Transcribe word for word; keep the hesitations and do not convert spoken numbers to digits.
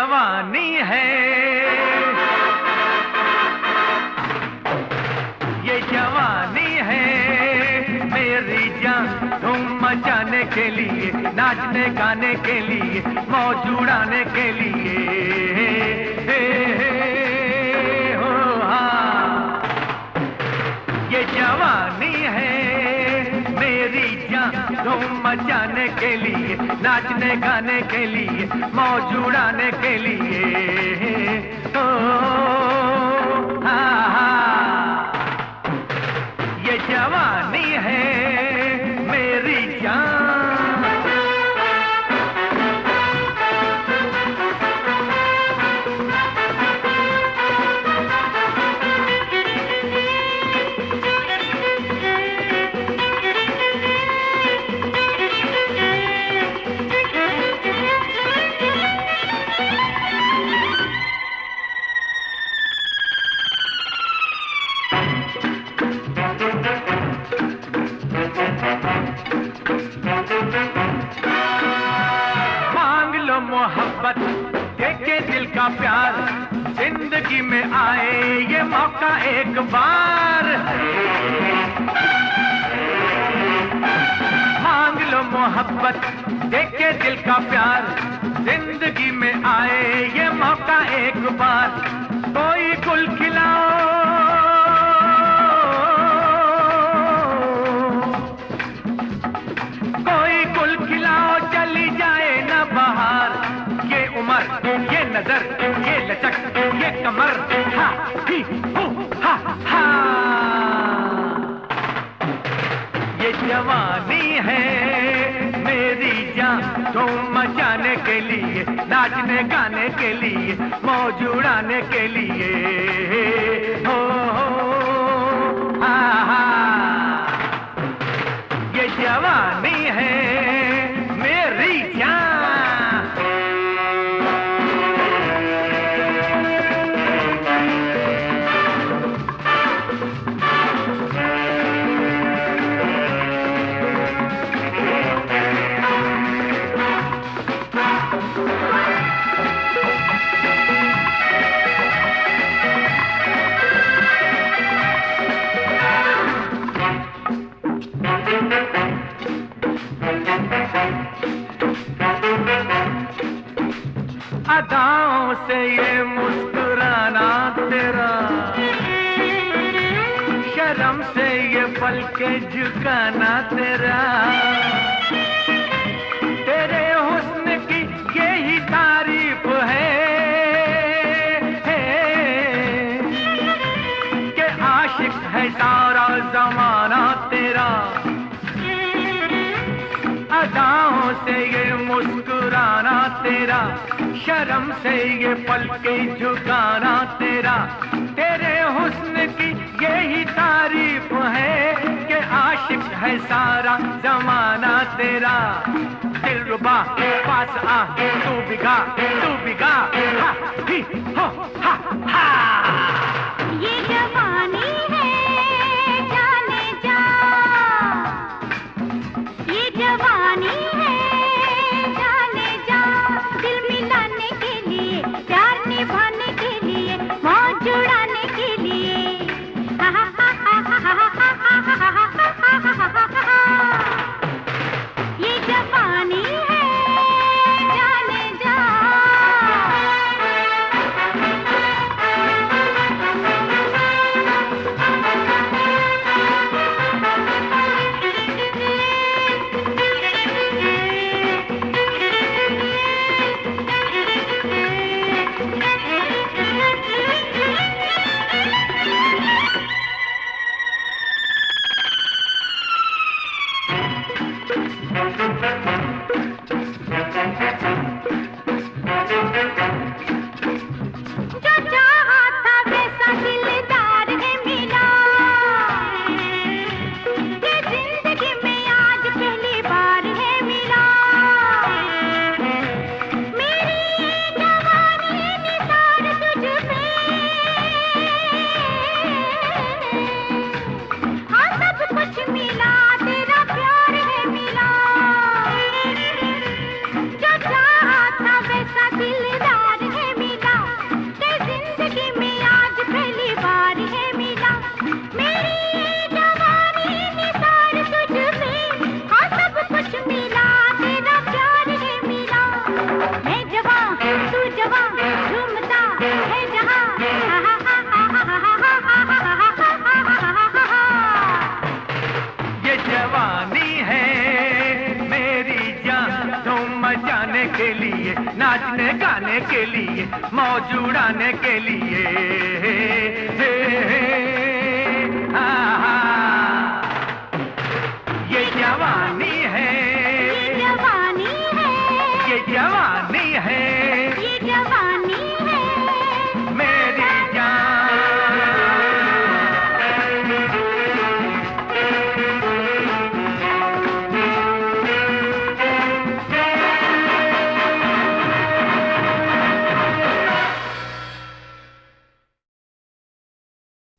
जवानी है, ये जवानी है मेरी जान, धूम मचाने के लिए, नाचने गाने के लिए, मौज उड़ाने के लिए। हे, हे, हो हाँ, ये जवानी है मेरी जान, धूम मचाने के लिए, नाचने गाने के लिए, मौज उड़ाने के लिए। ओ हाँ हाँ, ये जवानी है मेरी जान। मांग लो मोहब्बत, देके दिल का प्यार, जिंदगी में आए ये मौका एक बार। मांग लो मोहब्बत, देके दिल का प्यार, जिंदगी में आए ये मौका एक बार। कोई गुल खिलाओ, कोई गुल खिलाओ, चली जाए न बाहर। ये उम्र, ये नजर, ये लचक, ये कमर, हा ही हू हा हा, ये जवानी है मेरी जान, धूम मचाने के लिए, नाचने गाने के लिए, मौज उड़ाने के लिए। हो हो हा हा, ये जवानी है मेरी जान। अदाओं से ये मुस्कुराना तेरा, शर्म से ये पल के झुकाना तेरा, तेरे हुस्न की यही तारीफ है, कि आशिक है सारा जमाना तेरा। अदाओं से ये मुस्कुराना तेरा, शर्म से ये पल के झुकाना तेरा, तेरे हुस्न की यही तारीफ है, कि आशिक है सारा जमाना तेरा। दिलरुबा पास आ, तू बिगा तू बिगा, हा ही हो हा हा, ये जवानी है जाने जा, ये जवानी है जाने जा, दिल मिलाने के लिए, प्यार निभाने के लिए, मौज उड़ाने के लिए। हा हा हा हा हा हा हा हा हा हा, ये जवानी है जाने जा। नाचने गाने के लिए, मौज उड़ाने के लिए। हे, हे,